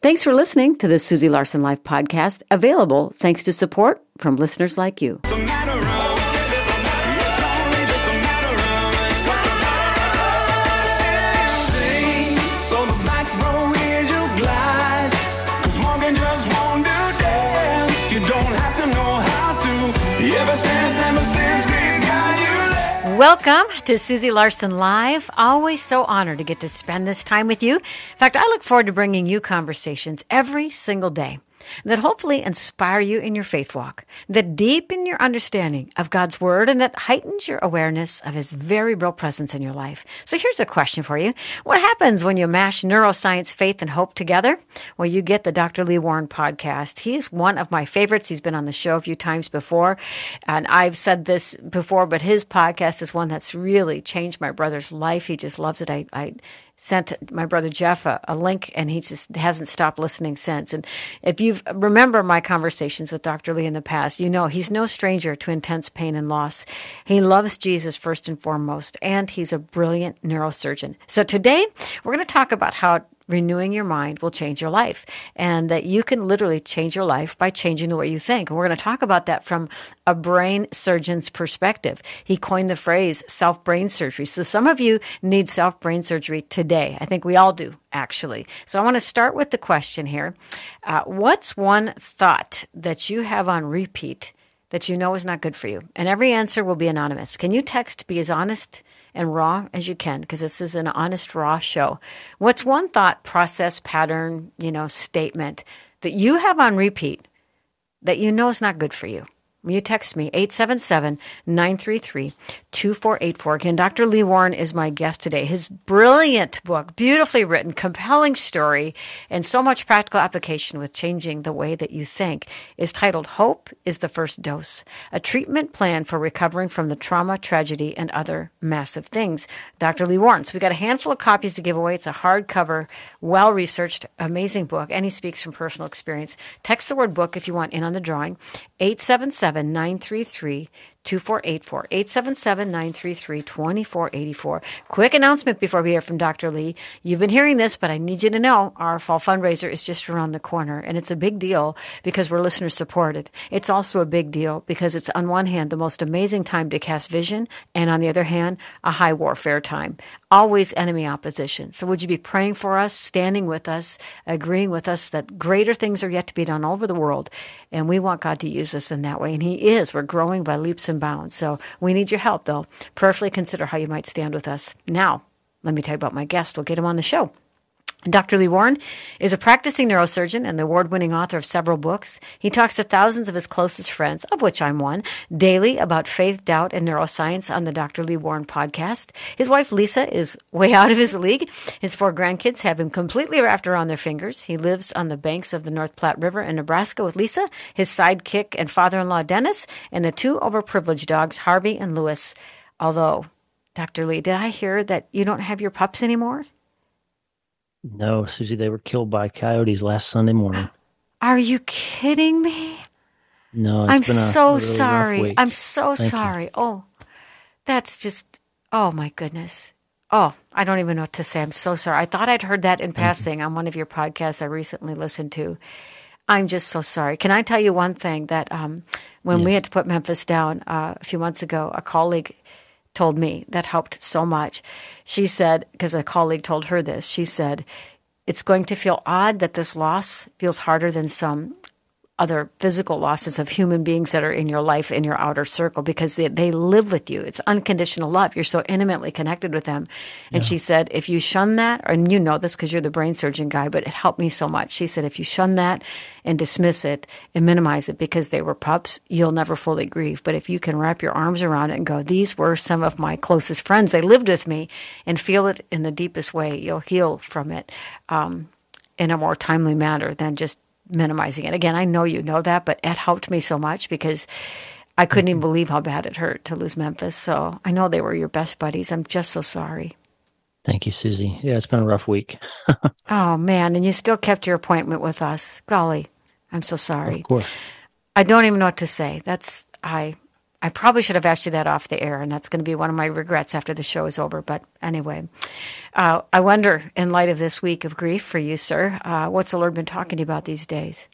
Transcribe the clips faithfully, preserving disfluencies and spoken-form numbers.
Thanks for listening to the Susie Larson Life podcast, available thanks to support from listeners like you. Welcome to Susie Larson Live. Always so honored to get to spend this time with you. In fact, I look forward to bringing you conversations every single day that hopefully inspire you in your faith walk, that deepen your understanding of God's Word, and that heightens your awareness of His very real presence in your life. So here's a question for you. What happens when you mash neuroscience, faith, and hope together? Well, you get the Doctor Lee Warren podcast. He's one of my favorites. He's been on the show a few times before, and I've said this before, but his podcast is one that's really changed my brother's life. He just loves it. I, I sent my brother Jeff a, a link, and he just hasn't stopped listening since. And if you remember my conversations with Doctor Lee in the past, you know he's no stranger to intense pain and loss. He loves Jesus first and foremost, and he's a brilliant neurosurgeon. So today, we're going to talk about how renewing your mind will change your life, and that you can literally change your life by changing the way you think. And we're going to talk about that from a brain surgeon's perspective. He coined the phrase self-brain surgery. So some of you need self-brain surgery today. I think we all do, actually. So I want to start with the question here. Uh, what's one thought that you have on repeat that you know is not good for you? And every answer will be anonymous. Can you text, be as honest and raw as you can, because this is an honest, raw show. What's one thought, process, pattern, you know, statement that you have on repeat that you know is not good for you? You text me, eight seven seven, nine three three, two four eight four. Again, Doctor Lee Warren is my guest today. His brilliant book, beautifully written, compelling story, and so much practical application with changing the way that you think is titled Hope is the First Dose, a treatment plan for recovering from the trauma, tragedy, and other massive things. Doctor Lee Warren. So we got a handful of copies to give away. It's a hardcover, well-researched, amazing book, and he speaks from personal experience. Text the word book if you want in on the drawing, eight seven seven, nine three three, two four eight four, eight seven seven, nine three three, two four eight four. Quick announcement before we hear from Doctor Lee. You've been hearing this, but I need you to know our fall fundraiser is just around the corner, and it's a big deal because we're listener supported. It's also a big deal because it's, on one hand, the most amazing time to cast vision, and on the other hand, a high warfare time. Always enemy opposition. So would you be praying for us, standing with us, agreeing with us that greater things are yet to be done all over the world, and we want God to use us in that way, and He is. We're growing by leaps and bounds. So we need your help, though. Prayerfully consider how you might stand with us. Now, let me tell you about my guest. We'll get him on the show. Doctor Lee Warren is a practicing neurosurgeon and the award-winning author of several books. He talks to thousands of his closest friends, of which I'm one, daily about faith, doubt, and neuroscience on the Doctor Lee Warren podcast. His wife, Lisa, is way out of his league. His four grandkids have him completely wrapped around their fingers. He lives on the banks of the North Platte River in Nebraska with Lisa, his sidekick and father-in-law, Dennis, and the two overprivileged dogs, Harvey and Lewis. Although, Doctor Lee, did I hear that you don't have your pups anymore? No, Susie, they were killed by coyotes last Sunday morning. Are you kidding me? No, it's I'm been a so really sorry. rough week. I'm so Thank sorry. you. Oh, that's just, oh my goodness. Oh, I don't even know what to say. I'm so sorry. I thought I'd heard that in passing on one of your podcasts I recently listened to. I'm just so sorry. Can I tell you one thing that um, when Yes. we had to put Memphis down uh, a few months ago, a colleague told me that helped so much. She said, because a colleague told her this, she said, it's going to feel odd that this loss feels harder than some other physical losses of human beings that are in your life, in your outer circle, because they, they live with you. It's unconditional love. You're so intimately connected with them. And Yeah. she said, if you shun that, and you know this because you're the brain surgeon guy, but it helped me so much. She said, if you shun that and dismiss it and minimize it because they were pups, you'll never fully grieve. But if you can wrap your arms around it and go, these were some of my closest friends, they lived with me, and feel it in the deepest way, you'll heal from it um, in a more timely manner than just minimizing it. Again, I know you know that, but it helped me so much because I couldn't even believe how bad it hurt to lose Memphis. So I know they were your best buddies. I'm just so sorry. Thank you, Susie. Yeah, it's been a rough week. Oh, man. And you still kept your appointment with us. Golly, I'm so sorry. Of course. I don't even know what to say. That's, I, I I probably should have asked you that off the air, and that's going to be one of my regrets after the show is over. But anyway, uh, I wonder, in light of this week of grief for you, sir, uh, what's the Lord been talking to you about these days?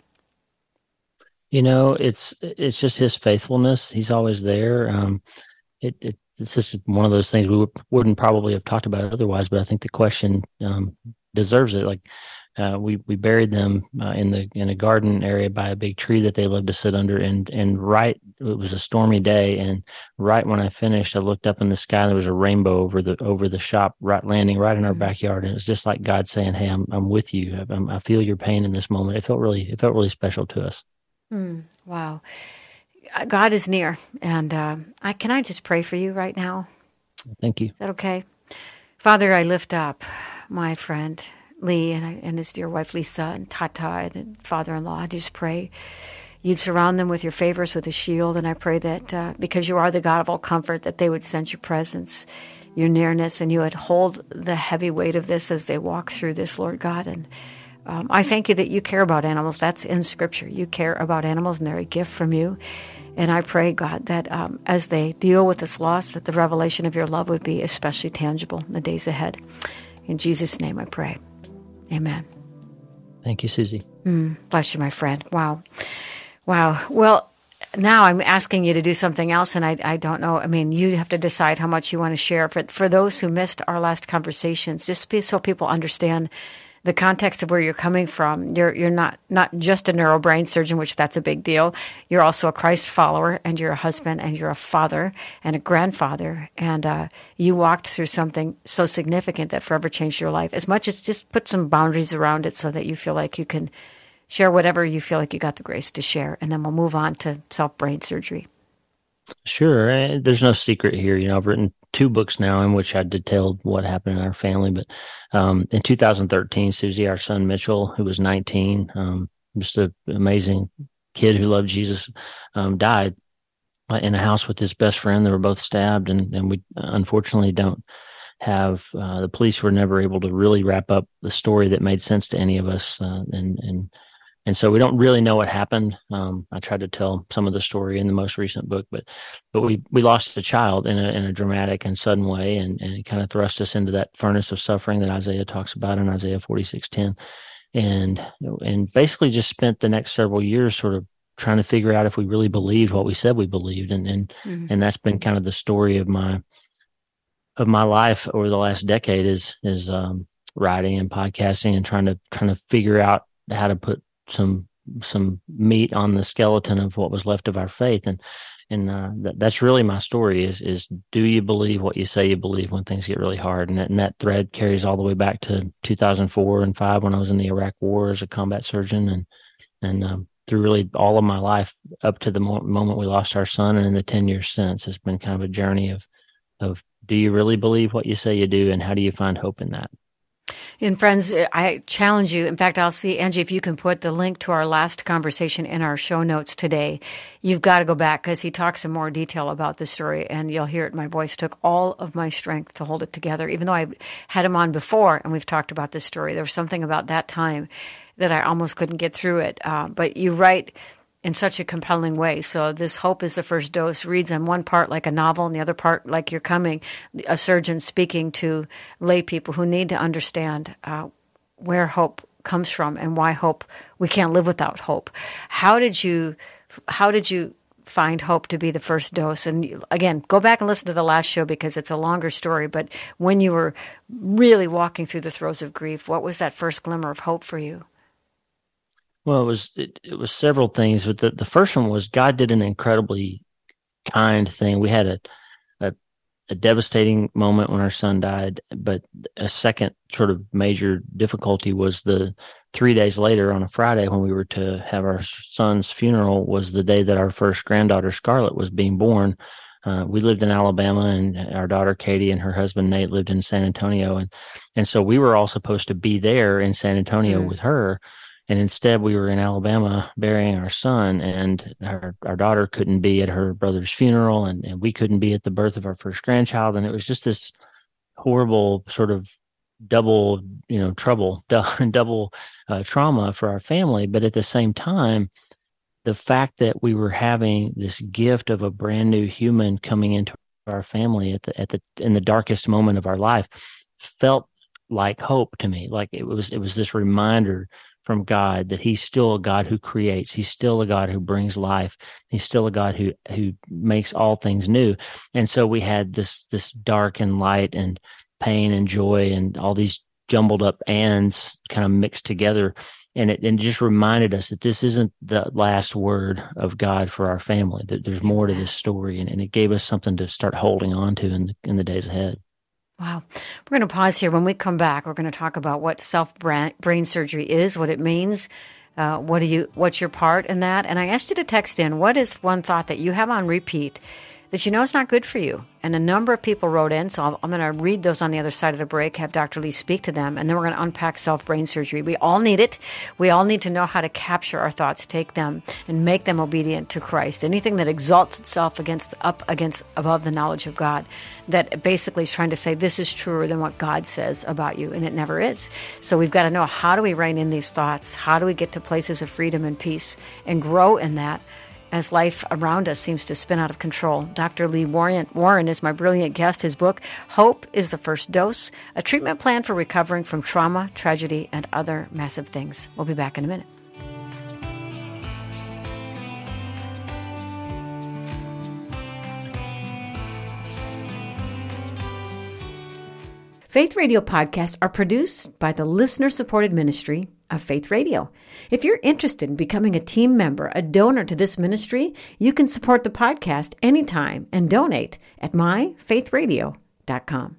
You know, it's it's just his faithfulness. He's always there. Um, it, it this is one of those things we would, wouldn't probably have talked about otherwise, but I think the question um, deserves it. Like uh, we we buried them uh, in the in a garden area by a big tree that they loved to sit under, and and right it was a stormy day, and right when I finished, I looked up in the sky and there was a rainbow over the over the shop, right landing right in our backyard, and it was just like God saying, "Hey, I'm I'm with you. I'm, I feel your pain in this moment." It felt really it felt really special to us. Mm, wow. God is near. And uh, I can I just pray for you right now? Thank you. Is that okay? Father, I lift up my friend Lee and, I, and his dear wife Lisa and Tata and the father-in-law. I just pray you'd surround them with your favors, with a shield. And I pray that uh, because you are the God of all comfort, that they would sense your presence, your nearness, and you would hold the heavy weight of this as they walk through this, Lord God. And Um, I thank you that you care about animals. That's in Scripture. You care about animals, and they're a gift from you. And I pray, God, that um, as they deal with this loss, that the revelation of your love would be especially tangible in the days ahead. In Jesus' name I pray. Amen. Thank you, Susie. Mm, bless you, my friend. Wow. Wow. Well, now I'm asking you to do something else, and I, I don't know. I mean, you have to decide how much you want to share. But for those who missed our last conversations, just be, so people understand the context of where you're coming from. You're you're not, not just a neurobrain surgeon, which that's a big deal. You're also a Christ follower, and you're a husband, and you're a father, and a grandfather. And uh, you walked through something so significant that forever changed your life. As much as just put some boundaries around it so that you feel like you can share whatever you feel like you got the grace to share. And then we'll move on to self-brain surgery. Sure. Uh, There's no secret here. You know, I've written two books now in which I detailed what happened in our family. But um, in two thousand thirteen, Susie, our son Mitchell, who was nineteen, um, just an amazing kid who loved Jesus, um, died in a house with his best friend. They were both stabbed, and, and we unfortunately don't have, uh, the police were never able to really wrap up the story that made sense to any of us. Uh, and, and And so we don't really know what happened. Um, I tried to tell some of the story in the most recent book, but but we, we lost a child in a in a dramatic and sudden way, and, and it kind of thrust us into that furnace of suffering that Isaiah talks about in Isaiah forty-six ten, and and basically just spent the next several years sort of trying to figure out if we really believed what we said we believed, and and mm-hmm. and that's been kind of the story of my of my life over the last decade is is um, writing and podcasting and trying to trying to figure out how to put some some meat on the skeleton of what was left of our faith, and and uh, that, that's really my story is is do you believe what you say you believe when things get really hard? And that, and that thread carries all the way back to two thousand four and five when I was in the Iraq War as a combat surgeon, and and um, through really all of my life up to the mo- moment we lost our son, and in the ten years since, it's been kind of a journey of of do you really believe what you say you do, and how do you find hope in that? And friends, I challenge you. In fact, I'll see, Angie, if you can put the link to our last conversation in our show notes today. You've got to go back because he talks in more detail about the story, and you'll hear it. My voice took all of my strength to hold it together. Even though I had him on before and we've talked about this story, there was something about that time that I almost couldn't get through it. Uh, but you write in such a compelling way. So this Hope is the First Dose reads on one part like a novel and the other part like you're coming, a surgeon speaking to lay people who need to understand uh, where hope comes from and why hope, we can't live without hope. How did you, how did you find hope to be the first dose? And again, go back and listen to the last show because it's a longer story, but when you were really walking through the throes of grief, what was that first glimmer of hope for you? Well, it was it, it was several things, but the, the first one was God did an incredibly kind thing. We had a, a a devastating moment when our son died, but a second sort of major difficulty was the three days later on a Friday when we were to have our son's funeral was the day that our first granddaughter Scarlett was being born. Uh, we lived in Alabama, and our daughter Katie and her husband Nate lived in San Antonio, and and so we were all supposed to be there in San Antonio mm. with her. And instead, we were in Alabama burying our son, and our, our daughter couldn't be at her brother's funeral, and, and we couldn't be at the birth of our first grandchild. And it was just this horrible sort of double, you know, trouble, double uh, trauma for our family. But at the same time, the fact that we were having this gift of a brand new human coming into our family at the at the in the darkest moment of our life felt like hope to me. Like it was it was this reminder from God that he's still a God who creates. He's still a God who brings life. He's still a God who who makes all things new. And so we had this this dark and light and pain and joy and all these jumbled up ands kind of mixed together. And it, and it just reminded us that this isn't the last word of God for our family, that there's more to this story. And, and it gave us something to start holding on to in the, in the days ahead. Wow. We're going to pause here. When we come back, we're going to talk about what self-brain surgery is, what it means, uh, what do you, what's your part in that? And I asked you to text in, what is one thought that you have on repeat that you know is not good for you? And a number of people wrote in, so I'm going to read those on the other side of the break, have Doctor Lee speak to them, and then we're going to unpack self-brain surgery. We all need it. We all need to know how to capture our thoughts, take them, and make them obedient to Christ. Anything that exalts itself against up against above the knowledge of God, that basically is trying to say this is truer than what God says about you, and it never is. So we've got to know, how do we rein in these thoughts? How do we get to places of freedom and peace and grow in that as life around us seems to spin out of control? Doctor Lee Warren, Warren is my brilliant guest. His book, Hope is the First Dose, a treatment plan for recovering from trauma, tragedy, and other massive things. We'll be back in a minute. Faith Radio podcasts are produced by the listener-supported ministry of Faith Radio. If you're interested in becoming a team member, a donor to this ministry, you can support the podcast anytime and donate at my faith radio dot com.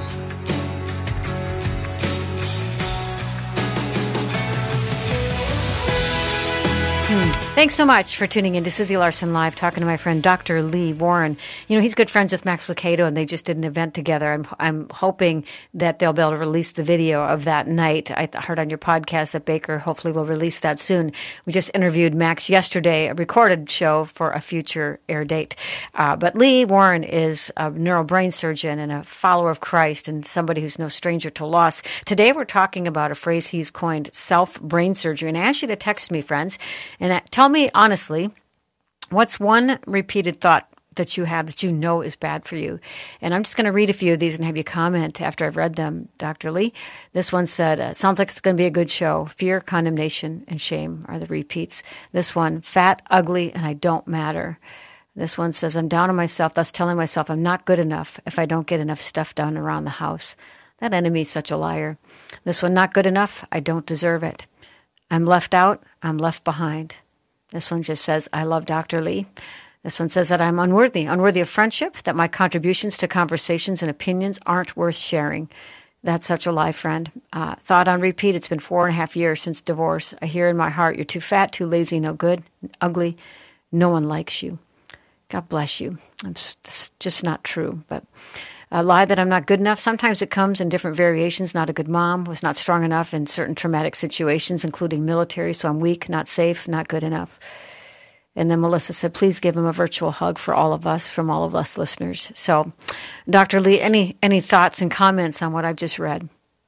Thanks so much for tuning in to Susie Larson Live, talking to my friend Doctor Lee Warren. You know, he's good friends with Max Lucado, and they just did an event together. I'm I'm hoping that they'll be able to release the video of that night. I heard on your podcast that Baker hopefully will release that soon. We just interviewed Max yesterday, a recorded show for a future air date. Uh, but Lee Warren is a neurobrain surgeon and a follower of Christ and somebody who's no stranger to loss. Today we're talking about a phrase he's coined, self-brain surgery. And I ask you to text me, friends, and tell me honestly, what's one repeated thought that you have that you know is bad for you? And I'm just going to read a few of these and have you comment after I've read them, Doctor Lee. This one said, uh, sounds like it's going to be a good show. Fear, condemnation, and shame are the repeats. This one, fat, ugly, and I don't matter. This one says, I'm down on myself, thus telling myself I'm not good enough if I don't get enough stuff done around the house. That enemy is such a liar. This one, not good enough, I don't deserve it. I'm left out, I'm left behind. This one just says, I love Doctor Lee. This one says that I'm unworthy, unworthy of friendship, that my contributions to conversations and opinions aren't worth sharing. That's such a lie, friend. Uh, thought on repeat, it's been four and a half years since divorce. I hear in my heart, you're too fat, too lazy, no good, ugly. No one likes you. God bless you. It's just not true, but a lie that I'm not good enough. Sometimes it comes in different variations. Not a good mom, was not strong enough in certain traumatic situations, including military, so I'm weak, not safe, not good enough. And then Melissa said, please give him a virtual hug for all of us, from all of us listeners. So, Doctor Lee, any any thoughts and comments on what I've just read?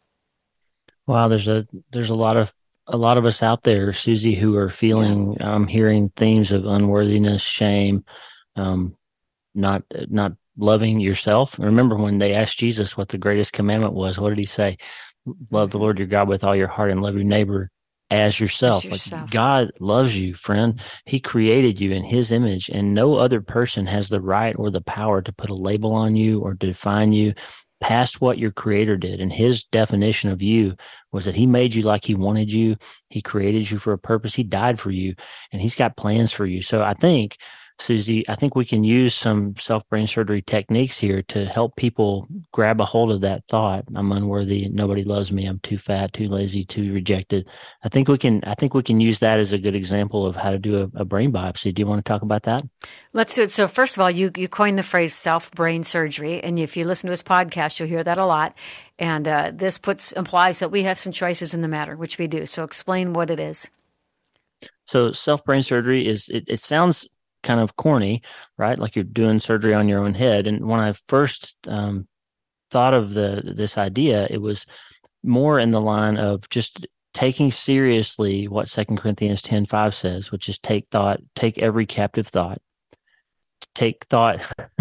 Wow, there's a there's a lot of a lot of us out there, Susie, who are feeling, yeah. um, hearing themes of unworthiness, shame, um, not not loving yourself. Remember when they asked Jesus what the greatest commandment was, what did he say? Love the Lord your God with all your heart and love your neighbor as yourself. As yourself. Like, God loves you, friend. He created you in his image, and no other person has the right or the power to put a label on you or to define you past what your creator did. And his definition of you was that he made you like he wanted you. He created you for a purpose. He died for you, and he's got plans for you. So I think, Susie, I think we can use some self-brain surgery techniques here to help people grab a hold of that thought. I'm unworthy. Nobody loves me. I'm too fat, too lazy, too rejected. I think we can, I think we can use that as a good example of how to do a, a brain biopsy. Do you want to talk about that? Let's do it. So first of all, you, you coined the phrase self-brain surgery. And if you listen to his podcast, you'll hear that a lot. And uh, this puts implies that we have some choices in the matter, which we do. So explain what it is. So self-brain surgery is, it, it sounds kind of corny, right? Like you're doing surgery on your own head. And when I first um, thought of the this idea, it was more in the line of just taking seriously what Second Corinthians ten five says, which is take thought, take every captive thought, take thought,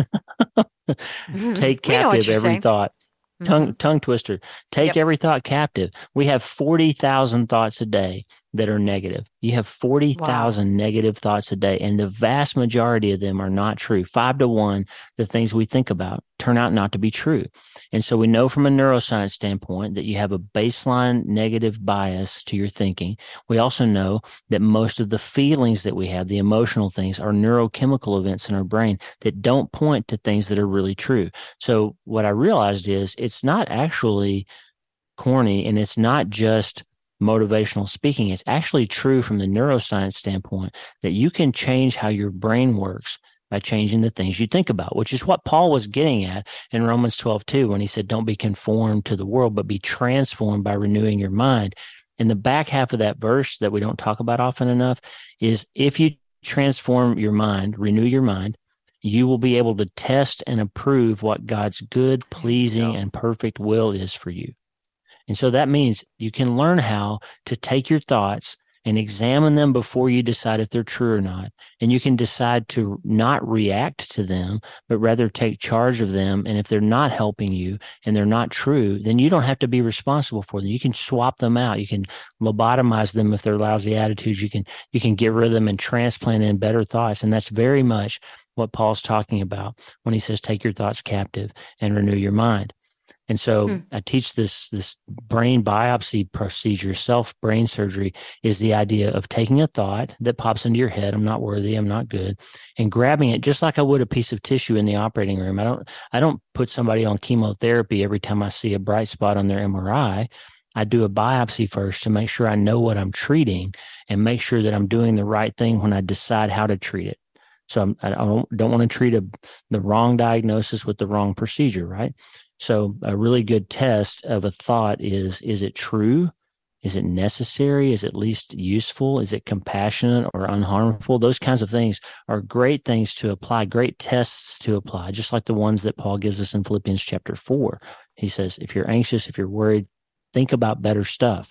take We know what captive you're every saying. thought. Tongue, Mm-hmm. tongue twister. Take Yep. every thought captive. We have forty thousand thoughts a day that are negative. You have forty thousand Wow. negative thoughts a day, and the vast majority of them are not true. Five to one, the things we think about turn out not to be true. And so we know from a neuroscience standpoint that you have a baseline negative bias to your thinking. We also know that most of the feelings that we have, the emotional things, are neurochemical events in our brain that don't point to things that are really true. So what I realized is it's not actually corny, and it's not just motivational speaking. It's actually true from the neuroscience standpoint that you can change how your brain works by changing the things you think about, which is what Paul was getting at in Romans twelve two when he said, don't be conformed to the world, but be transformed by renewing your mind. And the back half of that verse that we don't talk about often enough is if you transform your mind, renew your mind, you will be able to test and approve what God's good, pleasing, go. and perfect will is for you. And so that means you can learn how to take your thoughts and examine them before you decide if they're true or not. And you can decide to not react to them, but rather take charge of them. And if they're not helping you and they're not true, then you don't have to be responsible for them. You can swap them out. You can lobotomize them if they're lousy attitudes. You can, you can get rid of them and transplant in better thoughts. And that's very much what Paul's talking about when he says, take your thoughts captive and renew your mind. And so hmm. I teach this, this brain biopsy procedure. Self brain surgery is the idea of taking a thought that pops into your head. I'm not worthy. I'm not good. And grabbing it just like I would a piece of tissue in the operating room. I don't, I don't put somebody on chemotherapy every time I see a bright spot on their M R I. I do a biopsy first to make sure I know what I'm treating and make sure that I'm doing the right thing when I decide how to treat it. So I'm, I don't, don't want to treat a, the wrong diagnosis with the wrong procedure, right? So a really good test of a thought is, is it true? Is it necessary? Is it at least useful? Is it compassionate or unharmful? Those kinds of things are great things to apply, great tests to apply, just like the ones that Paul gives us in Philippians chapter four. He says, if you're anxious, if you're worried, think about better stuff.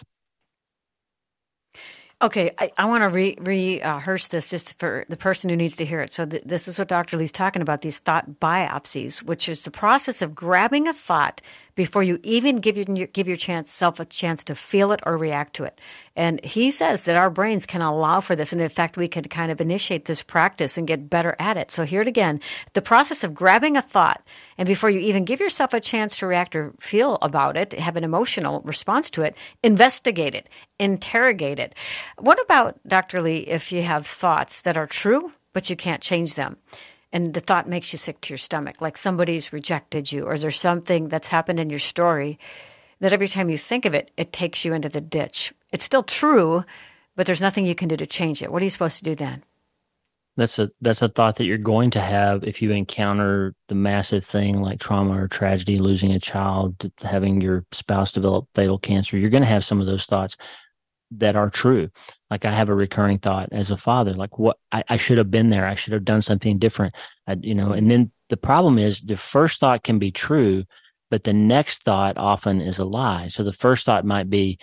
Okay, I, I want to re, rehearse this just for the person who needs to hear it. So th- this is what Doctor Lee's talking about, these thought biopsies, which is the process of grabbing a thought before you even give your give your chance self a chance to feel it or react to it. And he says that our brains can allow for this. And in fact, we can kind of initiate this practice and get better at it. So hear it again. The process of grabbing a thought, and before you even give yourself a chance to react or feel about it, have an emotional response to it, investigate it, interrogate it. What about, Doctor Lee, if you have thoughts that are true, but you can't change them? And the thought makes you sick to your stomach, like somebody's rejected you, or there's something that's happened in your story that every time you think of it, it takes you into the ditch. It's still true, but there's nothing you can do to change it. What are you supposed to do then? That's a that's a thought that you're going to have if you encounter the massive thing like trauma or tragedy, losing a child, having your spouse develop fatal cancer. You're going to have some of those thoughts that are true. Like I have a recurring thought as a father, like what I, I should have been there. I should have done something different. I, you know, and then the problem is the first thought can be true, but the next thought often is a lie. So the first thought might be,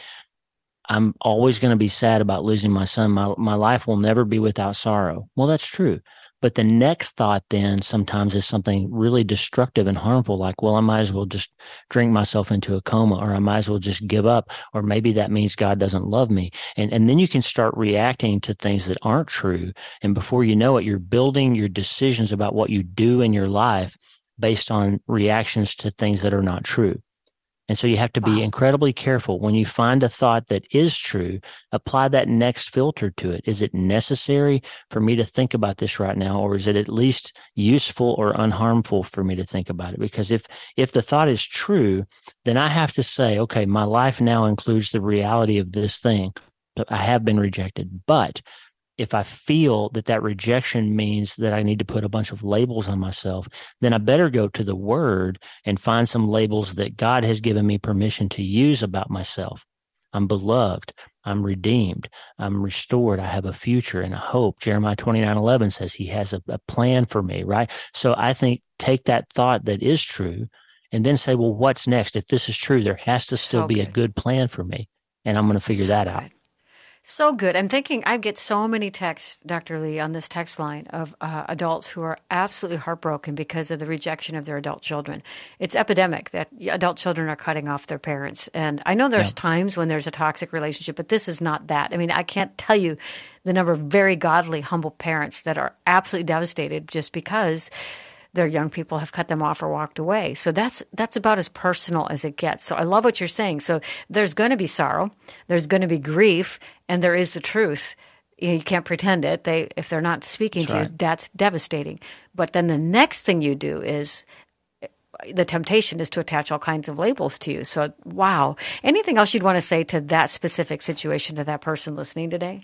I'm always going to be sad about losing my son. My, my life will never be without sorrow. Well, that's true. But the next thought then sometimes is something really destructive and harmful, like, well, I might as well just drink myself into a coma, or I might as well just give up, or maybe that means God doesn't love me. And, and then you can start reacting to things that aren't true. And before you know it, you're building your decisions about what you do in your life based on reactions to things that are not true. And so you have to be wow. incredibly careful. When you find a thought that is true, apply that next filter to it. Is it necessary for me to think about this right now? Or is it at least useful or unharmful for me to think about it? Because if, if the thought is true, then I have to say, okay, my life now includes the reality of this thing. I have been rejected. But if I feel that that rejection means that I need to put a bunch of labels on myself, then I better go to the Word and find some labels that God has given me permission to use about myself. I'm beloved. I'm redeemed. I'm restored. I have a future and a hope. Jeremiah twenty-nine eleven says he has a, a plan for me, right? So I think take that thought that is true and then say, well, what's next? If this is true, there has to still so be good. a good plan for me. and I'm going to figure So that good. out. So good. I'm thinking I get so many texts, Doctor Lee, on this text line of uh, adults who are absolutely heartbroken because of the rejection of their adult children. It's epidemic that adult children are cutting off their parents. And I know there's Yeah. times when there's a toxic relationship, but this is not that. I mean, I can't tell you the number of very godly, humble parents that are absolutely devastated just because their young people have cut them off or walked away. So that's that's about as personal as it gets. So I love what you're saying. So there's going to be sorrow, there's going to be grief, and there is the truth. You know, you can't pretend it. They if they're not speaking That's to right. you, that's devastating. But then the next thing you do is the temptation is to attach all kinds of labels to you. So wow. Anything else you'd want to say to that specific situation, to that person listening today?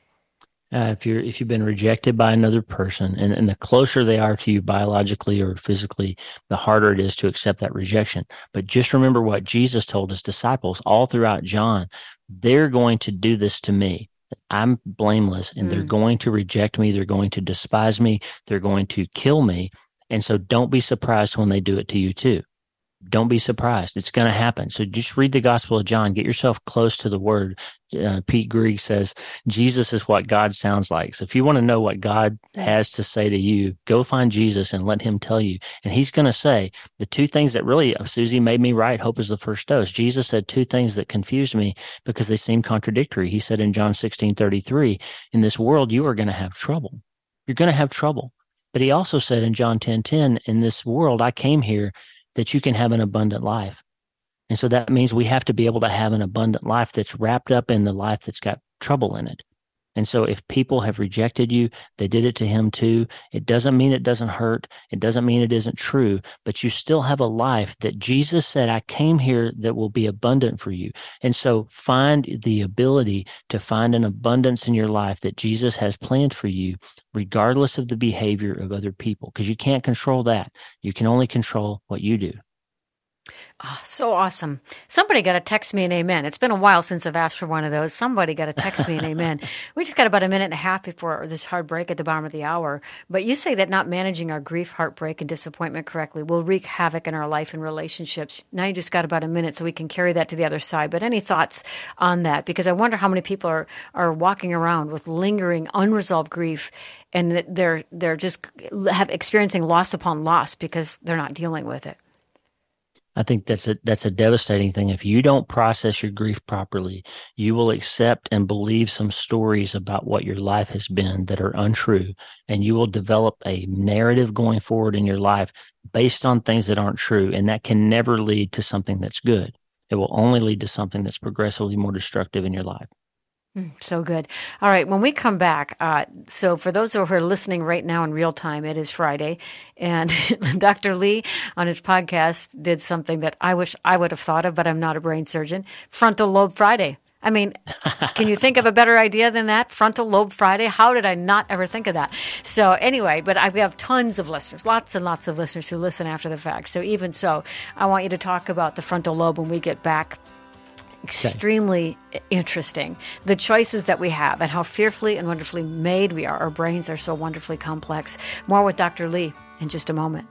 Uh, if you're if you've been rejected by another person, and, and the closer they are to you biologically or physically, the harder it is to accept that rejection. But just remember what Jesus told his disciples all throughout John. They're going to do this to me. I'm blameless, and they're Mm. going to reject me. They're going to despise me. They're going to kill me. And so don't be surprised when they do it to you too. Don't be surprised. It's going to happen. So just read the Gospel of John. Get yourself close to the Word. Uh, Pete Greig says, Jesus is what God sounds like. So if you want to know what God has to say to you, go find Jesus and let him tell you. And he's going to say the two things that really, Susie, made me write Hope is the First Dose. Jesus said two things that confused me because they seem contradictory. He said in John sixteen thirty-three, in this world, you are going to have trouble. You're going to have trouble. But he also said in John ten ten, in this world, I came here that you can have an abundant life. And so that means we have to be able to have an abundant life that's wrapped up in the life that's got trouble in it. And so if people have rejected you, they did it to him too. It doesn't mean it doesn't hurt. It doesn't mean it isn't true, but you still have a life that Jesus said, I came here that will be abundant for you. And so find the ability to find an abundance in your life that Jesus has planned for you, regardless of the behavior of other people, because you can't control that. You can only control what you do. Oh, so awesome. Somebody got to text me an amen. It's been a while since I've asked for one of those. Somebody got to text me an amen. We just got about a minute and a half before this hard break at the bottom of the hour. But you say that not managing our grief, heartbreak, and disappointment correctly will wreak havoc in our life and relationships. Now you just got about a minute so we can carry that to the other side. But any thoughts on that? Because I wonder how many people are, are walking around with lingering, unresolved grief, and that they're they're just have experiencing loss upon loss because they're not dealing with it. I think that's a that's a devastating thing. If you don't process your grief properly, you will accept and believe some stories about what your life has been that are untrue, and you will develop a narrative going forward in your life based on things that aren't true, and that can never lead to something that's good. It will only lead to something that's progressively more destructive in your life. So good. All right. When we come back, uh, so for those who are listening right now in real time, it is Friday. And Doctor Lee on his podcast did something that I wish I would have thought of, but I'm not a brain surgeon. Frontal Lobe Friday. I mean, can you think of a better idea than that? Frontal Lobe Friday? How did I not ever think of that? So anyway, but I, we have tons of listeners, lots and lots of listeners who listen after the fact. So even so, I want you to talk about the frontal lobe when we get back. Extremely okay. Interesting. The choices that we have and how fearfully and wonderfully made we are. Our brains are so wonderfully complex. More with Doctor Lee in just a moment.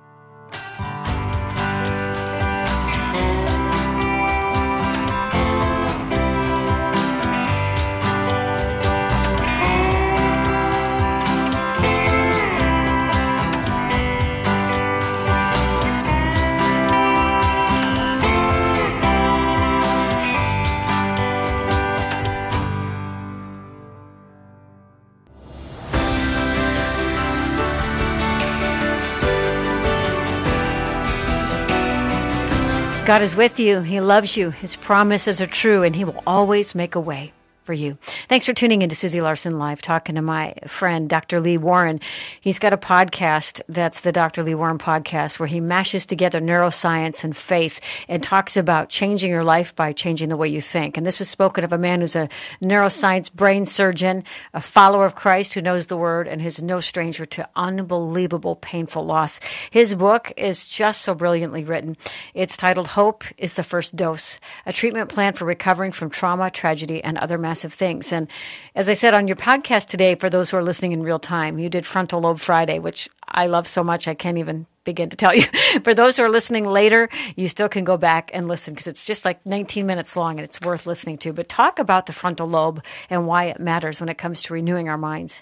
God is with you. He loves you. His promises are true, and he will always make a way for you. Thanks for tuning into Susie Larson Live, talking to my friend, Doctor Lee Warren. He's got a podcast that's the Doctor Lee Warren podcast, where he mashes together neuroscience and faith and talks about changing your life by changing the way you think. And this is spoken of a man who's a neuroscience brain surgeon, a follower of Christ who knows the word, and is no stranger to unbelievable, painful loss. His book is just so brilliantly written. It's titled Hope is the First Dose, a treatment plan for recovering from trauma, tragedy, and other mass massive things. And as I said on your podcast today, for those who are listening in real time, you did Frontal Lobe Friday, which I love so much I can't even begin to tell you. For those who are listening later, you still can go back and listen because it's just like nineteen minutes long and it's worth listening to. But talk about the frontal lobe and why it matters when it comes to renewing our minds.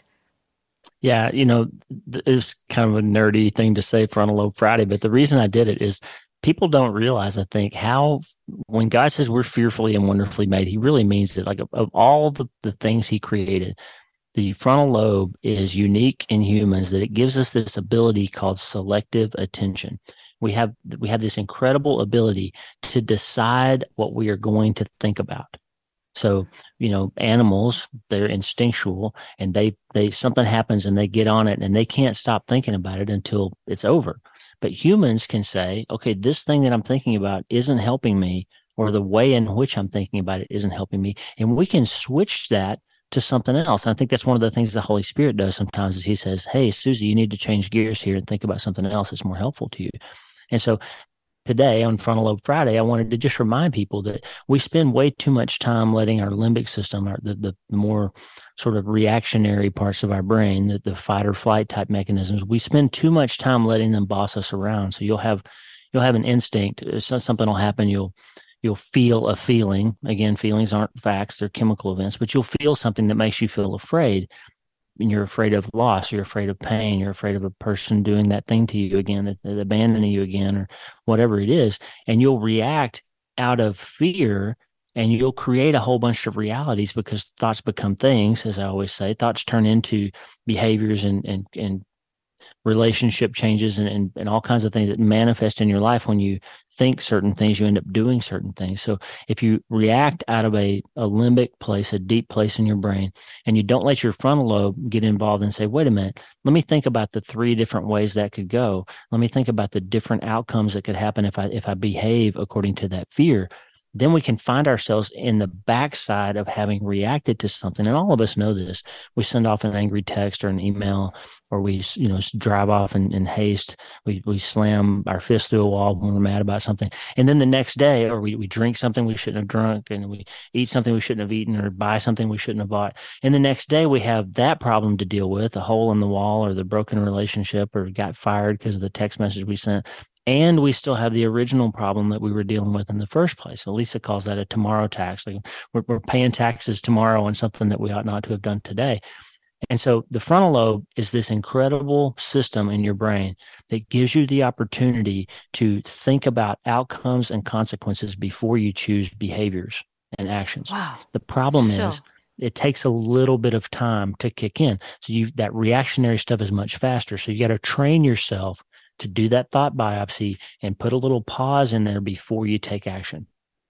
Yeah, you know, it's kind of a nerdy thing to say Frontal Lobe Friday, but the reason I did it is people don't realize, I think, how when God says we're fearfully and wonderfully made, he really means it. Like of, of all the, the things he created, the frontal lobe is unique in humans that it gives us this ability called selective attention. We have we have this incredible ability to decide what we are going to think about. So, you know, animals, they're instinctual and they, they, something happens and they get on it and they can't stop thinking about it until it's over. But humans can say, okay, this thing that I'm thinking about isn't helping me, or the way in which I'm thinking about it isn't helping me. And we can switch that to something else. And I think that's one of the things the Holy Spirit does sometimes is he says, hey, Susie, you need to change gears here and think about something else that's more helpful to you. And so today on Frontal Lobe Friday, I wanted to just remind people that we spend way too much time letting our limbic system, our, the, the more sort of reactionary parts of our brain, the, the fight or flight type mechanisms, we spend too much time letting them boss us around. So you'll have you'll have an instinct. Something will happen. You'll you'll feel a feeling. Again, feelings aren't facts; they're chemical events. But you'll feel something that makes you feel afraid. And you're afraid of loss, you're afraid of pain, you're afraid of a person doing that thing to you again, that, that abandoning you again, or whatever it is. And you'll react out of fear and you'll create a whole bunch of realities because thoughts become things, as I always say. Thoughts turn into behaviors and, and, and relationship changes and, and, and all kinds of things that manifest in your life. When you think certain things, you end up doing certain things. So if you react out of a, a limbic place, a deep place in your brain, and you don't let your frontal lobe get involved and say, wait a minute, let me think about the three different ways that could go. Let me think about the different outcomes that could happen if I, if I behave according to that fear. Then we can find ourselves in the backside of having reacted to something. And all of us know this. We send off an angry text or an email, or we, you know, drive off in, in haste. We we slam our fist through a wall when we're mad about something. And then the next day, or we, we drink something we shouldn't have drunk, and we eat something we shouldn't have eaten, or buy something we shouldn't have bought. And the next day we have that problem to deal with, a hole in the wall or the broken relationship, or got fired because of the text message we sent. And we still have the original problem that we were dealing with in the first place. So Lisa calls that a tomorrow tax. Like we're, we're paying taxes tomorrow on something that we ought not to have done today. And so the frontal lobe is this incredible system in your brain that gives you the opportunity to think about outcomes and consequences before you choose behaviors and actions. Wow. The problem So- is it takes a little bit of time to kick in. So you that reactionary stuff is much faster. So you got to train yourself to do that thought biopsy and put a little pause in there before you take action.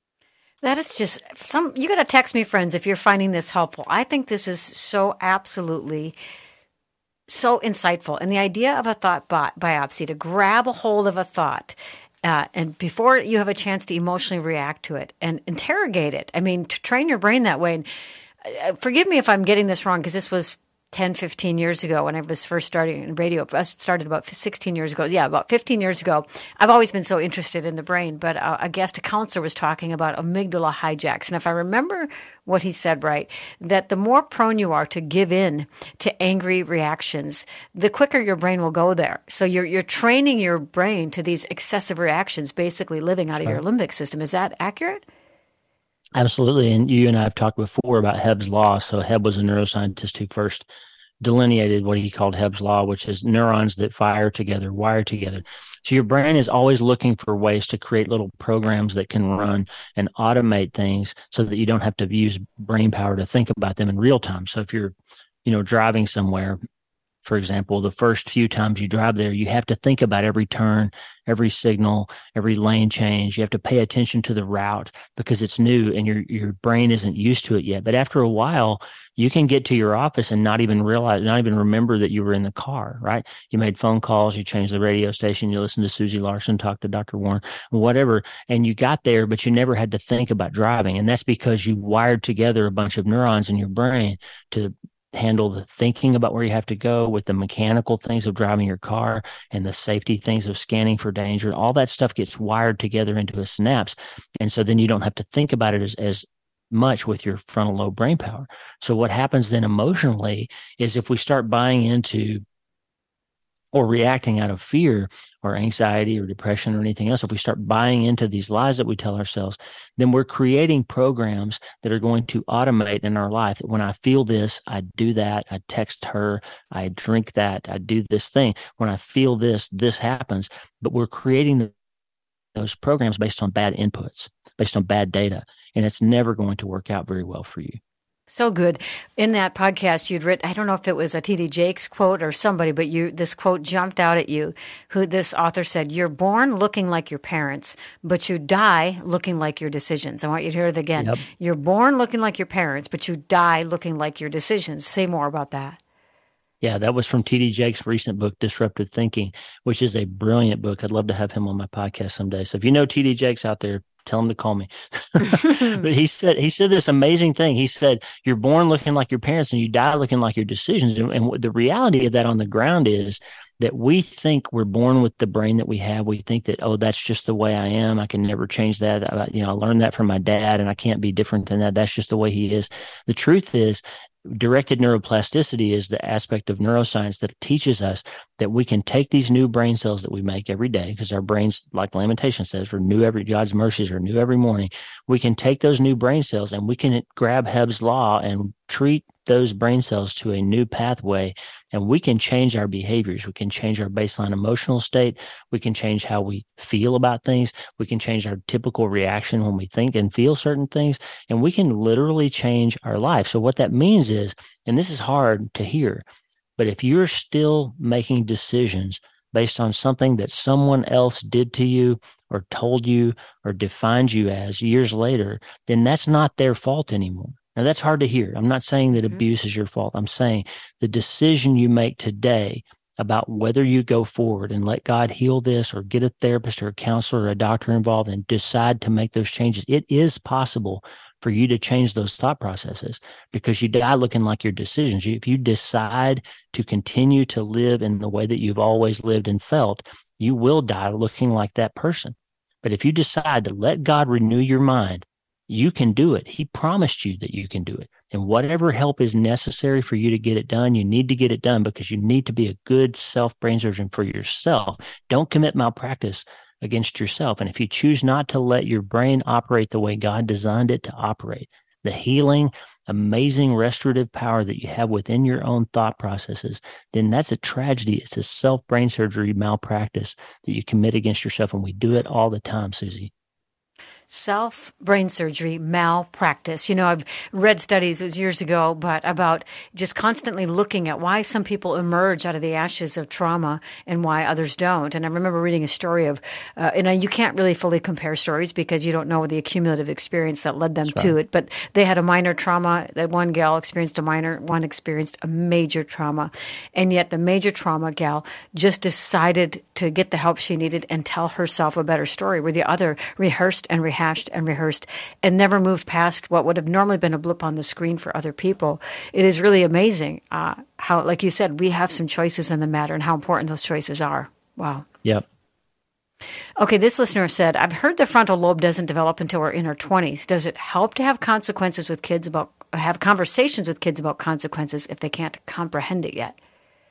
That is just some, you got to text me, friends, if you're finding this helpful. I think this is so absolutely so insightful. And the idea of a thought bi- biopsy, to grab a hold of a thought, uh, and before you have a chance to emotionally react to it and interrogate it. I mean, to train your brain that way. And uh, forgive me if I'm getting this wrong, because this was ten, fifteen years ago when I was first starting in radio. I started about sixteen years ago. Yeah, about fifteen years ago. I've always been so interested in the brain, but a, a guest, a counselor, was talking about amygdala hijacks. And if I remember what he said right, that the more prone you are to give in to angry reactions, the quicker your brain will go there. So you're you're training your brain to these excessive reactions, basically living out of your limbic system. Is that accurate? Absolutely. And you and I have talked before about Hebb's law. So Hebb was a neuroscientist who first delineated what he called Hebb's law, which is neurons that fire together, wire together. So your brain is always looking for ways to create little programs that can run and automate things so that you don't have to use brain power to think about them in real time. So if you're, you know, driving somewhere, for example, the first few times you drive there, you have to think about every turn, every signal, every lane change. You have to pay attention to the route because it's new and your your brain isn't used to it yet. But after a while, you can get to your office and not even realize, not even remember that you were in the car, right? You made phone calls, you changed the radio station, you listened to Susie Larson, talk to Doctor Warren, whatever, and you got there, but you never had to think about driving. And that's because you wired together a bunch of neurons in your brain to handle the thinking about where you have to go with the mechanical things of driving your car and the safety things of scanning for danger. All that stuff gets wired together into a synapse. And so then you don't have to think about it as, as much with your frontal lobe brain power. So what happens then emotionally is if we start buying into or reacting out of fear or anxiety or depression or anything else, if we start buying into these lies that we tell ourselves, then we're creating programs that are going to automate in our life. When I feel this, I do that. I text her, I drink that, I do this thing. When I feel this, this happens. But we're creating the, those programs based on bad inputs, based on bad data. And it's never going to work out very well for you. So good. In that podcast you'd written, I don't know if it was a T D Jakes quote or somebody, but you this quote jumped out at you, who this author said, "You're born looking like your parents, but you die looking like your decisions." I want you to hear it again. Yep. You're born looking like your parents, but you die looking like your decisions. Say more about that. Yeah, that was from T D Jakes' recent book, Disruptive Thinking, which is a brilliant book. I'd love to have him on my podcast someday. So if you know T D Jakes out there, tell him to call me. But he said he said this amazing thing. He said, you're born looking like your parents and you die looking like your decisions. And, and the reality of that on the ground is that we think we're born with the brain that we have. We think that, oh, that's just the way I am. I can never change that. I, you know, I learned that from my dad and I can't be different than that. That's just the way he is. The truth is, directed neuroplasticity is the aspect of neuroscience that teaches us that we can take these new brain cells that we make every day, because our brains, like Lamentation says, renew every, God's mercies are new every morning. We can take those new brain cells and we can grab Hebb's law and treat those brain cells to a new pathway, and we can change our behaviors. We can change our baseline emotional state. We can change how we feel about things. We can change our typical reaction when we think and feel certain things, and we can literally change our life. So what that means is, and this is hard to hear, but if you're still making decisions based on something that someone else did to you or told you or defined you as years later, then that's not their fault anymore. Now, that's hard to hear. I'm not saying that mm-hmm. abuse is your fault. I'm saying the decision you make today about whether you go forward and let God heal this or get a therapist or a counselor or a doctor involved and decide to make those changes, it is possible for you to change those thought processes, because you die looking like your decisions. If you decide to continue to live in the way that you've always lived and felt, you will die looking like that person. But if you decide to let God renew your mind, you can do it. He promised you that you can do it. And whatever help is necessary for you to get it done, you need to get it done, because you need to be a good self-brain surgeon for yourself. Don't commit malpractice against yourself. And if you choose not to let your brain operate the way God designed it to operate, the healing, amazing restorative power that you have within your own thought processes, then that's a tragedy. It's a self-brain surgery malpractice that you commit against yourself. And we do it all the time, Susie. Self-brain surgery malpractice. You know, I've read studies, it was years ago, but about just constantly looking at why some people emerge out of the ashes of trauma and why others don't. And I remember reading a story of, uh, and you can't really fully compare stories because you don't know the accumulative experience that led them That's to right. it, but they had a minor trauma. That one gal experienced a minor, one experienced a major trauma. And yet the major trauma gal just decided to get the help she needed and tell herself a better story, where the other rehearsed and rehearsed Rehashed and rehearsed and never moved past what would have normally been a blip on the screen for other people. It is really amazing uh, how, like you said, we have some choices in the matter and how important those choices are. Wow. Yep. Okay, this listener said, I've heard the frontal lobe doesn't develop until we're in our twenties. Does it help to have consequences with kids about, have conversations with kids about consequences if they can't comprehend it yet?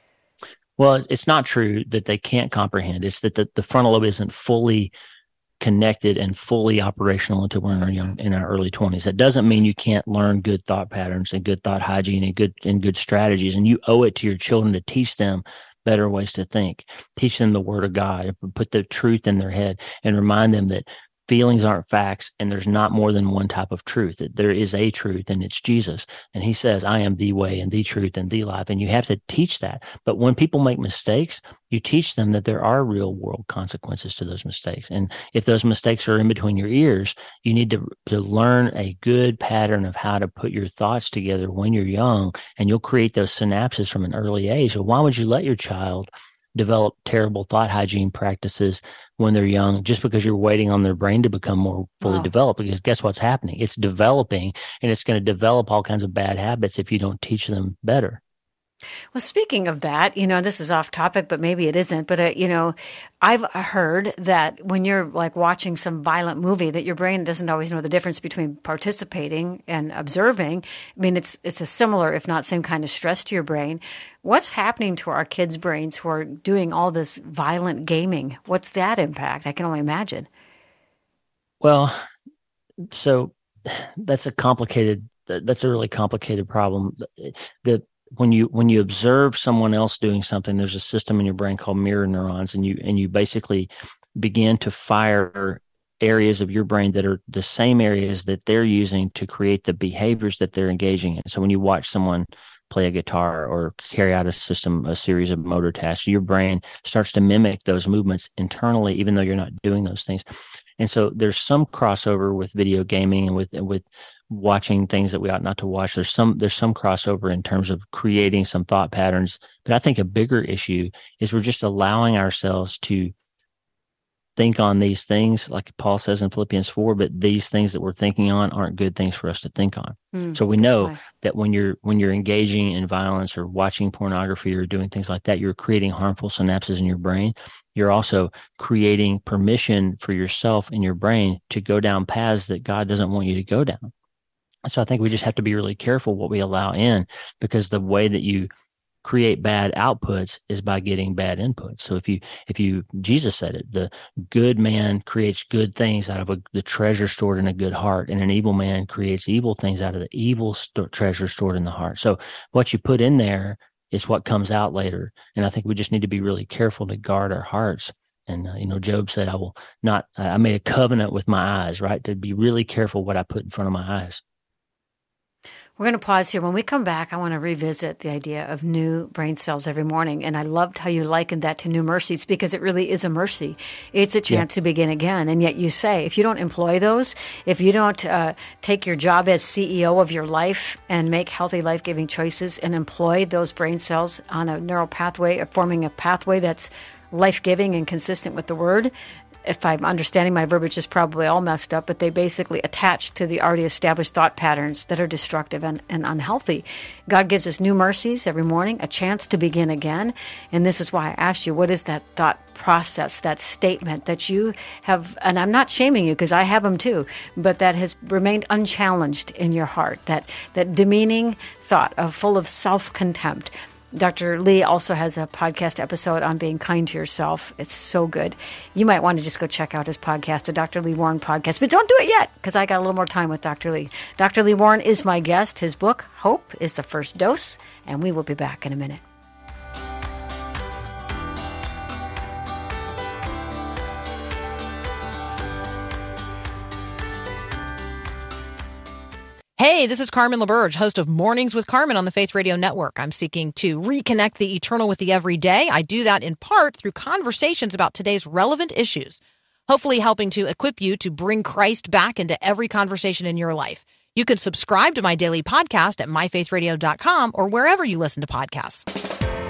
Well, it's not true that they can't comprehend. It's that the, the frontal lobe isn't fully connected and fully operational until we're in our young, in our early twenties. That doesn't mean you can't learn good thought patterns and good thought hygiene and good and good strategies. And you owe it to your children to teach them better ways to think, teach them the word of God, put the truth in their head, and remind them that feelings aren't facts, and there's not more than one type of truth. There is a truth, and it's Jesus. And he says, I am the way and the truth and the life. And you have to teach that. But when people make mistakes, you teach them that there are real world consequences to those mistakes. And if those mistakes are in between your ears, you need to, to learn a good pattern of how to put your thoughts together when you're young, and you'll create those synapses from an early age. So why would you let your child develop terrible thought hygiene practices when they're young, just because you're waiting on their brain to become more fully wow. developed? Because guess what's happening? It's developing, and it's going to develop all kinds of bad habits if you don't teach them better. Well, speaking of that, you know, this is off topic, but maybe it isn't. But, uh, you know, I've heard that when you're like watching some violent movie, that your brain doesn't always know the difference between participating and observing. I mean, it's it's a similar, if not same kind of stress to your brain. What's happening to our kids' brains who are doing all this violent gaming? What's that impact? I can only imagine. Well, so that's a complicated, that's a really complicated problem. The when you when you observe someone else doing something, there's a system in your brain called mirror neurons, and you and you basically begin to fire areas of your brain that are the same areas that they're using to create the behaviors that they're engaging in. So when you watch someone play a guitar or carry out a system, a series of motor tasks, your brain starts to mimic those movements internally, even though you're not doing those things. And so there's some crossover with video gaming and with with watching things that we ought not to watch. There's some there's some crossover in terms of creating some thought patterns. But I think a bigger issue is we're just allowing ourselves to think on these things, like Paul says in Philippians four, but these things that we're thinking on aren't good things for us to think on. Mm, so we know point. that when you're when you're engaging in violence or watching pornography or doing things like that, you're creating harmful synapses in your brain. You're also creating permission for yourself in your brain to go down paths that God doesn't want you to go down. So I think we just have to be really careful what we allow in, because the way that you create bad outputs is by getting bad inputs. So if you, if you, Jesus said it, the good man creates good things out of a, the treasure stored in a good heart, and an evil man creates evil things out of the evil st- treasure stored in the heart. So what you put in there is what comes out later. And I think we just need to be really careful to guard our hearts. And, uh, you know, Job said, I will not, I made a covenant with my eyes, right? To be really careful what I put in front of my eyes. We're going to pause here. When we come back, I want to revisit the idea of new brain cells every morning. And I loved how you likened that to new mercies, because it really is a mercy. It's a chance yeah. to begin again. And yet you say, if you don't employ those, if you don't uh, take your job as C E O of your life and make healthy, life-giving choices and employ those brain cells on a neural pathway, forming a pathway that's life-giving and consistent with the Word, if I'm understanding, my verbiage is probably all messed up, but they basically attach to the already established thought patterns that are destructive and, and unhealthy. God gives us new mercies every morning, a chance to begin again. And this is why I asked you, what is that thought process, that statement that you have, and I'm not shaming you because I have them too, but that has remained unchallenged in your heart, that, that demeaning thought of full of self-contempt. Doctor Lee also has a podcast episode on being kind to yourself. It's so good. You might want to just go check out his podcast, the Doctor Lee Warren podcast. But don't do it yet, because I got a little more time with Doctor Lee. Doctor Lee Warren is my guest. His book, Hope is the First Dose, and we will be back in a minute. Hey, this is Carmen LaBerge, host of Mornings with Carmen on the Faith Radio Network. I'm seeking to reconnect the eternal with the everyday. I do that in part through conversations about today's relevant issues, hopefully helping to equip you to bring Christ back into every conversation in your life. You can subscribe to my daily podcast at my faith radio dot com or wherever you listen to podcasts.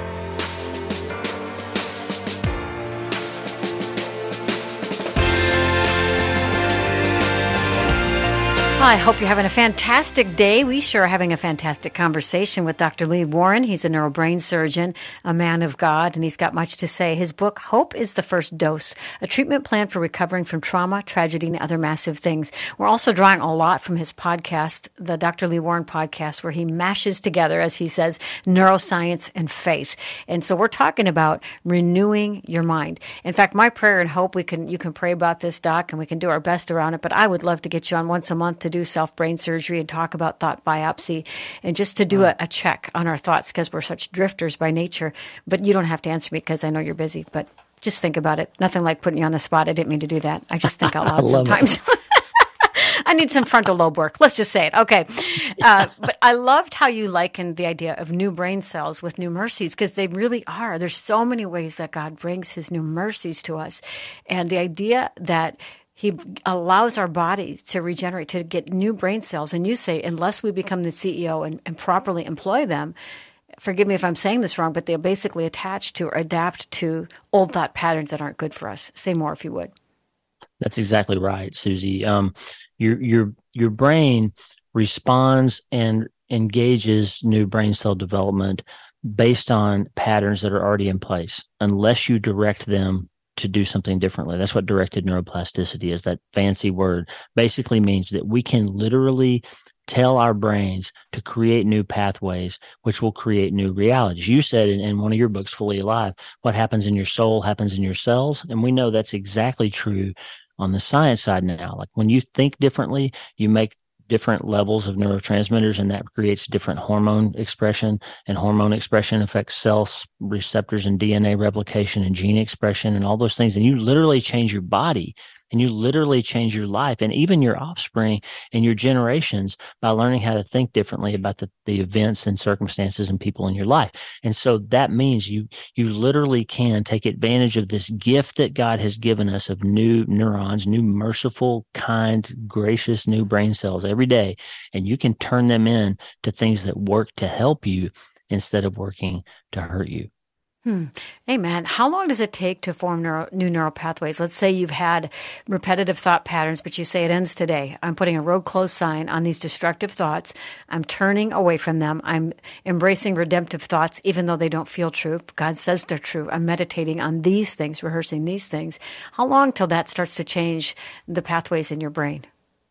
I hope you're having a fantastic day. We sure are having a fantastic conversation with Doctor Lee Warren. He's a neurobrain surgeon, a man of God, and he's got much to say. His book, Hope is the First Dose, a treatment plan for recovering from trauma, tragedy, and other massive things. We're also drawing a lot from his podcast, the Doctor Lee Warren podcast, where he mashes together, as he says, neuroscience and faith. And so we're talking about renewing your mind. In fact, my prayer and hope, we can you can pray about this, Doc, and we can do our best around it, but I would love to get you on once a month to do self-brain surgery and talk about thought biopsy and just to do a, a check on our thoughts, because we're such drifters by nature. But you don't have to answer me because I know you're busy, but just think about it. Nothing like putting you on the spot. I didn't mean to do that. I just think out loud sometimes. I need some frontal lobe work. Let's just say it. Okay. Uh, but I loved how you likened the idea of new brain cells with new mercies, because they really are. There's so many ways that God brings his new mercies to us. And the idea that he allows our bodies to regenerate, to get new brain cells. And you say, unless we become the C E O and, and properly employ them, forgive me if I'm saying this wrong, but they'll basically attach to or adapt to old thought patterns that aren't good for us. Say more if you would. That's exactly right, Susie. Um, your your your brain responds and engages new brain cell development based on patterns that are already in place, unless you direct them to do something differently. That's what directed neuroplasticity is. That fancy word basically means that we can literally tell our brains to create new pathways, which will create new realities. You said in, in one of your books, Fully Alive, what happens in your soul happens in your cells. And we know that's exactly true on the science side now. Like when you think differently, you make different levels of neurotransmitters, and that creates different hormone expression, and hormone expression affects cell receptors and D N A replication and gene expression and all those things. And you literally change your body, and you literally change your life and even your offspring and your generations by learning how to think differently about the, the events and circumstances and people in your life. And so that means you, you literally can take advantage of this gift that God has given us of new neurons, new merciful, kind, gracious, new brain cells every day. And you can turn them in to things that work to help you instead of working to hurt you. Hmm. Amen. How long does it take to form neuro, new neural pathways? Let's say you've had repetitive thought patterns, but you say it ends today. I'm putting a road closed sign on these destructive thoughts. I'm turning away from them. I'm embracing redemptive thoughts, even though they don't feel true. God says they're true. I'm meditating on these things, rehearsing these things. How long till that starts to change the pathways in your brain?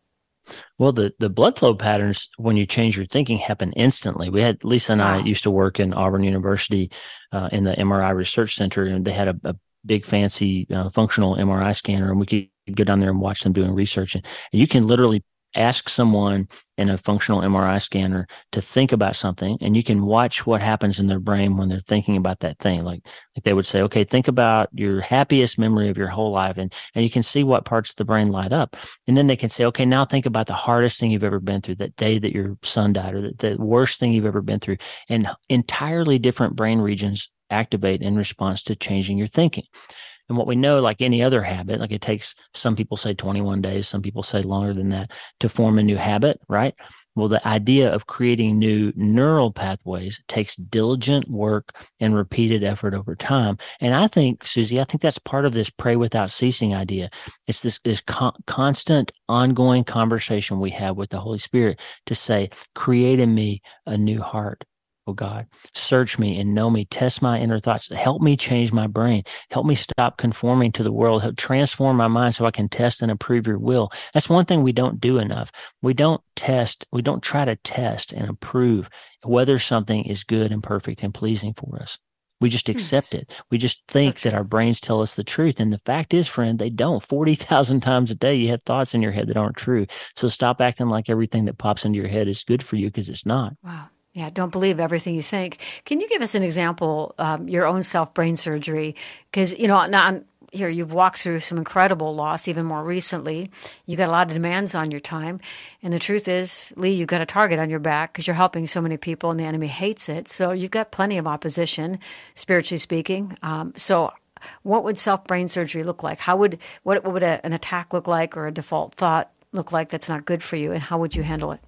Well, the, the blood flow patterns, when you change your thinking, happen instantly. We had, Lisa and wow. I used to work in Auburn University uh, in the M R I Research Center, and they had a, a big fancy uh, functional M R I scanner, and we could go down there and watch them doing research. And, and you can literally ask someone in a functional M R I scanner to think about something, and you can watch what happens in their brain when they're thinking about that thing. Like, like they would say, okay, think about your happiest memory of your whole life. And, and you can see what parts of the brain light up. And then they can say, okay, now think about the hardest thing you've ever been through, that day that your son died, or the, the worst thing you've ever been through. And entirely different brain regions activate in response to changing your thinking. And what we know, like any other habit, like it takes, some people say twenty-one days, some people say longer than that to form a new habit, right? Well, the idea of creating new neural pathways takes diligent work and repeated effort over time. And I think, Susie, I think that's part of this pray without ceasing idea. It's this, this con- constant, ongoing conversation we have with the Holy Spirit to say, create in me a new heart. Oh God, search me and know me, test my inner thoughts, help me change my brain, help me stop conforming to the world, help transform my mind so I can test and approve your will. That's one thing we don't do enough. We don't test, we don't try to test and approve whether something is good and perfect and pleasing for us. We just accept it. We just think that our brains tell us the truth. And the fact is, friend, they don't. forty thousand times a day, you have thoughts in your head that aren't true. So stop acting like everything that pops into your head is good for you, because it's not. Wow. Yeah, don't believe everything you think. Can you give us an example, um, your own self-brain surgery? Because, you know, now here you've walked through some incredible loss, even more recently. You got a lot of demands on your time. And the truth is, Lee, you've got a target on your back because you're helping so many people and the enemy hates it. So you've got plenty of opposition, spiritually speaking. Um, so what would self-brain surgery look like? How would, what, what would a, an attack look like, or a default thought look like that's not good for you? And how would you handle it?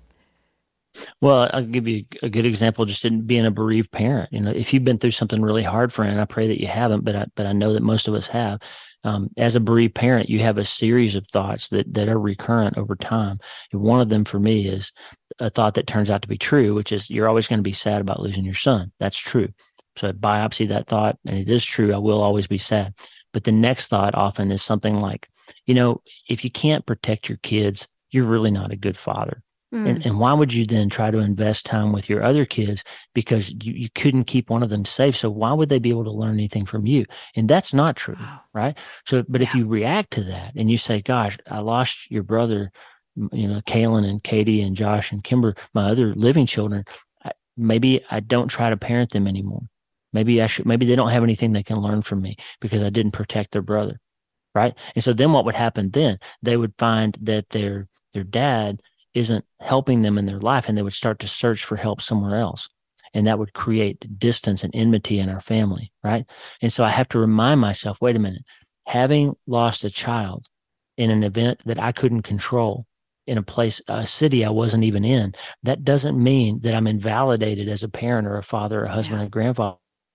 Well, I'll give you a good example just in being a bereaved parent. You know, if you've been through something really hard, friend, I pray that you haven't, but I, but I know that most of us have. Um, as a bereaved parent, you have a series of thoughts that, that are recurrent over time. And one of them for me is a thought that turns out to be true, which is you're always going to be sad about losing your son. That's true. So I biopsy that thought, and it is true. I will always be sad. But the next thought often is something like, you know, if you can't protect your kids, you're really not a good father. Mm. And, and why would you then try to invest time with your other kids because you, you couldn't keep one of them safe? So why would they be able to learn anything from you? And that's not true, wow. right? So, but yeah. if you react to that and you say, gosh, I lost your brother, you know, Kaylin and Katie and Josh and Kimber, my other living children, I, maybe I don't try to parent them anymore. Maybe I should, maybe they don't have anything they can learn from me because I didn't protect their brother, right? And so then what would happen then? They would find that their, their dad isn't helping them in their life, and they would start to search for help somewhere else. And that would create distance and enmity in our family, right? And so I have to remind myself, wait a minute, having lost a child in an event that I couldn't control, in a place, a city I wasn't even in, that doesn't mean that I'm invalidated as a parent or a father or a husband yeah. or grandfather.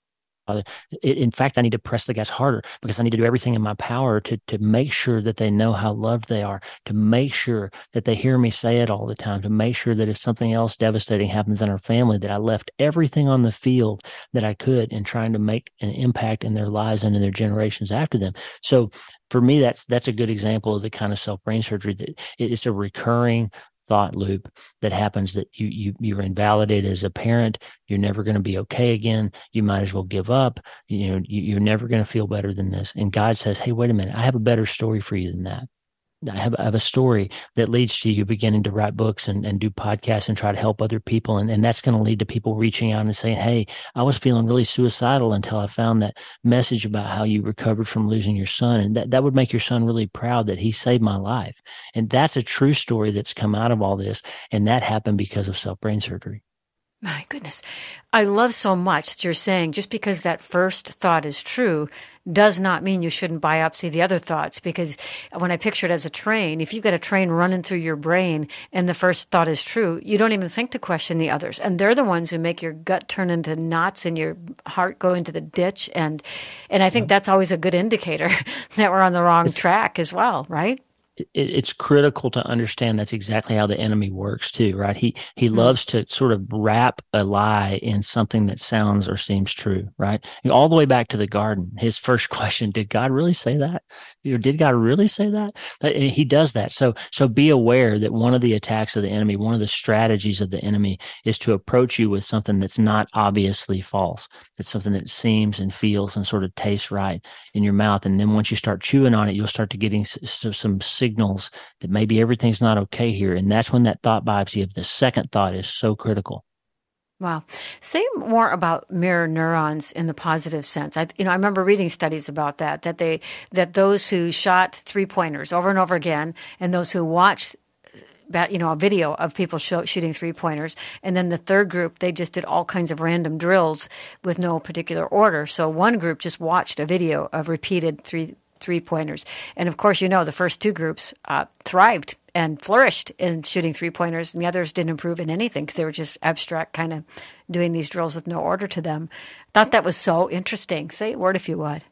Father. In fact, I need to press the gas harder because I need to do everything in my power to, to make sure that they know how loved they are, to make sure that they hear me say it all the time, to make sure that if something else devastating happens in our family, that I left everything on the field that I could in trying to make an impact in their lives and in their generations after them. So for me, that's that's a good example of the kind of self-brain surgery that it's a recurring thought loop that happens, that you you you're invalidated as a parent. You're never going to be okay again. You might as well give up. You know, you, you're never going to feel better than this. And God says, hey, wait a minute. I have a better story for you than that. I have, I have a story that leads to you beginning to write books and, and do podcasts and try to help other people. And, and that's going to lead to people reaching out and saying, hey, I was feeling really suicidal until I found that message about how you recovered from losing your son. And that, that would make your son really proud that he saved my life. And that's a true story that's come out of all this. And that happened because of self-brain surgery. My goodness. I love so much that you're saying just because that first thought is true does not mean you shouldn't biopsy the other thoughts. Because when I picture it as a train, if you've got a train running through your brain and the first thought is true, you don't even think to question the others. And they're the ones who make your gut turn into knots and your heart go into the ditch. And and I think that's always a good indicator that we're on the wrong track as well, right? It's critical to understand that's exactly how the enemy works too, right? He he mm-hmm. loves to sort of wrap a lie in something that sounds or seems true, right? All the way back to the garden. His first question, did God really say that? You know, did God really say that? He does that. So so be aware that one of the attacks of the enemy, one of the strategies of the enemy is to approach you with something that's not obviously false. It's something that seems and feels and sort of tastes right in your mouth. And then once you start chewing on it, you'll start to getting some signals that maybe everything's not okay here. And that's when that thought biopsy of the second thought is so critical. Wow. Say more about mirror neurons in the positive sense. I, you know, I remember reading studies about that, that they, that those who shot three pointers over and over again, and those who watched, you know, a video of people show, shooting three pointers, and then the third group, they just did all kinds of random drills with no particular order. So one group just watched a video of repeated three three-pointers. And of course, you know, the first two groups uh, thrived and flourished in shooting three-pointers, and the others didn't improve in anything because they were just abstract, kind of doing these drills with no order to them. Thought that was so interesting. Say a word if you would.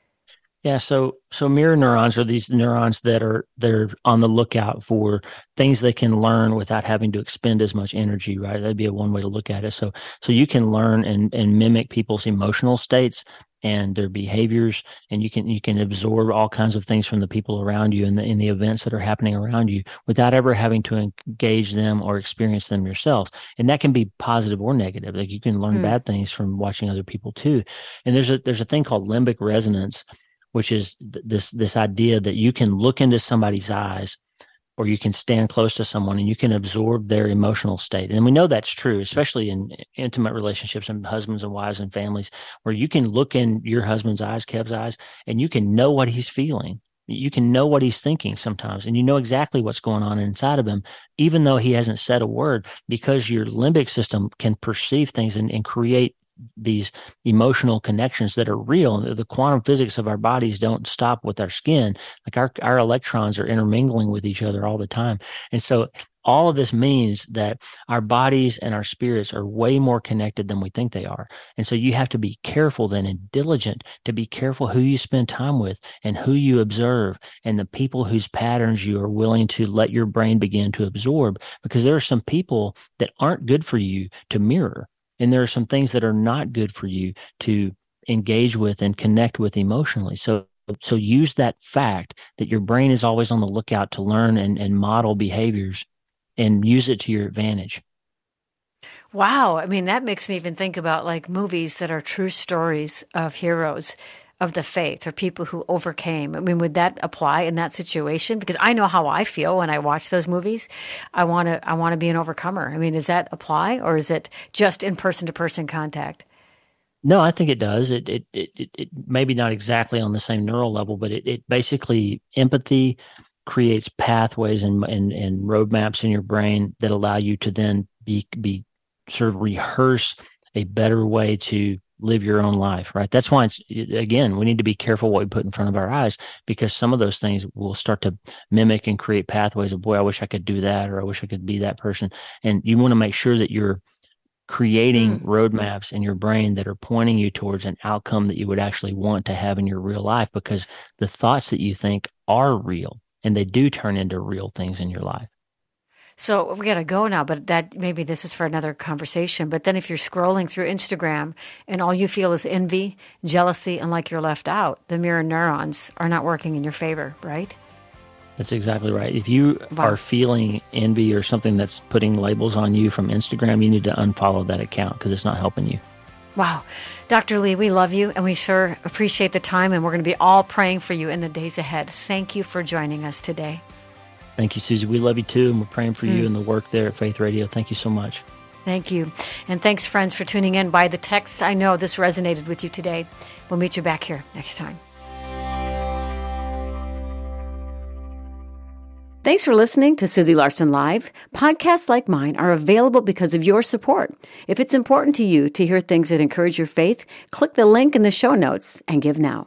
Yeah, so so mirror neurons are these neurons that are they're on the lookout for things they can learn without having to expend as much energy, right? That'd be a one way to look at it. So so you can learn and, and mimic people's emotional states and their behaviors, and you can you can absorb all kinds of things from the people around you and the in the events that are happening around you without ever having to engage them or experience them yourself. And that can be positive or negative. Like you can learn hmm. bad things from watching other people too. And there's a there's a thing called limbic resonance, which is th- this this idea that you can look into somebody's eyes, or you can stand close to someone and you can absorb their emotional state. And we know that's true, especially in intimate relationships and husbands and wives and families, where you can look in your husband's eyes, Kev's eyes, and you can know what he's feeling. You can know what he's thinking sometimes, and you know exactly what's going on inside of him, even though he hasn't said a word, because your limbic system can perceive things and, and create these emotional connections that are real. The quantum physics of our bodies don't stop with our skin. Like our, our electrons are intermingling with each other all the time. And so all of this means that our bodies and our spirits are way more connected than we think they are. And so you have to be careful then and diligent to be careful who you spend time with and who you observe and the people whose patterns you are willing to let your brain begin to absorb, because there are some people that aren't good for you to mirror. And there are some things that are not good for you to engage with and connect with emotionally. So, so use that fact that your brain is always on the lookout to learn and, and model behaviors, and use it to your advantage. Wow. I mean, that makes me even think about like movies that are true stories of heroes of the faith or people who overcame. I mean, would that apply in that situation? Because I know how I feel when I watch those movies. I want to, I want to be an overcomer. I mean, does that apply, or is it just in person to person contact? No, I think it does. It, it, it, it, it maybe not exactly on the same neural level, but it, it basically empathy creates pathways and, and, and roadmaps in your brain that allow you to then be, be sort of rehearse a better way to live your own life, right? That's why it's, again, we need to be careful what we put in front of our eyes, because some of those things will start to mimic and create pathways of, boy, I wish I could do that, or I wish I could be that person. And you want to make sure that you're creating mm. roadmaps in your brain that are pointing you towards an outcome that you would actually want to have in your real life, because the thoughts that you think are real and they do turn into real things in your life. So we got to go now, but that maybe this is for another conversation. But then if you're scrolling through Instagram and all you feel is envy, jealousy, and like you're left out, the mirror neurons are not working in your favor, right? That's exactly right. If you wow. are feeling envy or something that's putting labels on you from Instagram, you need to unfollow that account because it's not helping you. Wow. Doctor Lee, we love you and we sure appreciate the time, and we're going to be all praying for you in the days ahead. Thank you for joining us today. Thank you, Susie. We love you too, and we're praying for mm. you and the work there at Faith Radio. Thank you so much. Thank you. And thanks, friends, for tuning in by the text. I know this resonated with you today. We'll meet you back here next time. Thanks for listening to Susie Larson Live. Podcasts like mine are available because of your support. If it's important to you to hear things that encourage your faith, click the link in the show notes and give now.